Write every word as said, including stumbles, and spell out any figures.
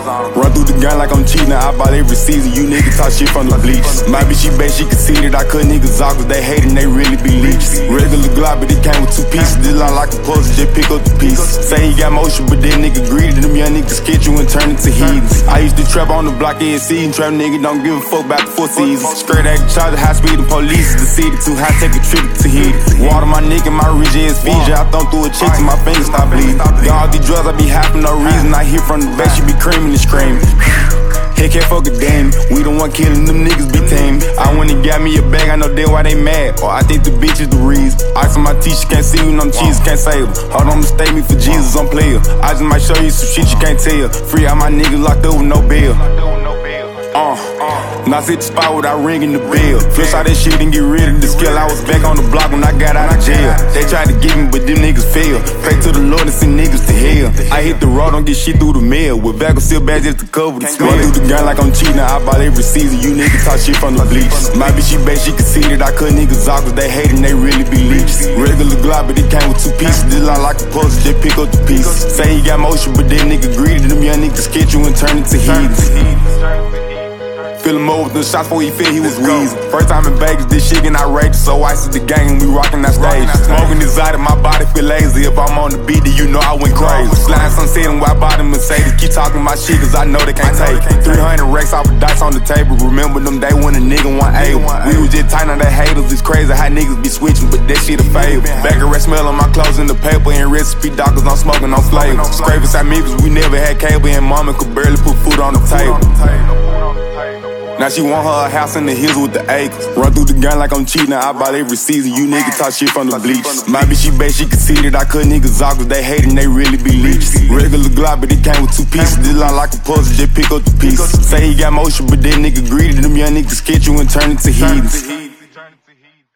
Run through the gun like I'm cheating, I bought every season. You niggas talk shit from the bleach. My bitch, she bet she conceded. I cut niggas off cause they hatin', they really be leeches. Regular Glock, but it came with two pieces. This line like a puzzle, just pick up the pieces. Say he got motion, but that nigga greedy. Them young niggas sketch you and turn into heathens. I used to trap on the block every season. Trap nigga don't give a fuck about the four seasons. Straight act charge, high speed and police. The city too high, take a trip to Tahiti. Water my nigga, my rich ass Fiji. I thumb through a chick till my fingers stop bleeding. Got all these drugs, I be high for no reason. I hear from the back, she be creaming and screaming. Heck, can't fuck a damn. We the one killing them niggas be tame. I went and got me a bag, I know that why they mad. Or I think the bitch is the reason. Ice on my teeth, can't see me, no cheese, can't save them. Hold on, mistake me for Jesus, I'm player. I just might show you some shit you can't tell. Free out my niggas locked up with no bail. Uh, now sit the spot without ringing the bell. Flush all that shit and get rid of the skill. I was back on the block when I got out of jail. They tried to get me, but them niggas failed. Pray to the Lord and send niggas to hell. I hit the road, don't get shit through the mail. With back seal bags just to cover the smell. Run through the gun like I'm cheating, I bought every season. You niggas talk shit from the bleach. My bitch, she bet she conceded. I cut niggas off cause they hatin', they really be leeches. Regular Glock, but it came with two pieces. This line like a puzzle, just pick up the pieces. Say he got motion, but that nigga greedy. Them young niggas sketch you and turn into heathens. Fill him over with the shots before he fit, he was wheezing. First time in Vegas, this shit getting outrageous. So ice is the gang and we rockin' that stage. Smoking this out, my body feel lazy. If I'm on the beat, then you know I went crazy. Sliding sunset and white bottom Mercedes. Keep talking my shit cause I know they can't take it. three hundred racks off of dice on the table. Remember them day when a nigga wasn't able. We was just tight on the haters. It's crazy how niggas be switching, but that shit a favor. Back of red smell on my clothes in the paper. And recipe doctors, I'm smoking on flavor. Scraping side Memphis, we never had cable. And mama could barely put food on the table. Now she want her a house in the hills with the acres. Run through the gun like I'm cheating, I bought every season. You niggas talk shit from the bleach. My bitch, she bet she conceded. I cut niggas off cause they hatin', they really be leeches. Regular Glock, but it came with two pieces. This line like a puzzle, just pick up the pieces. Say he got motion, but that nigga greedy. Them young niggas sketch you and turn into heathens.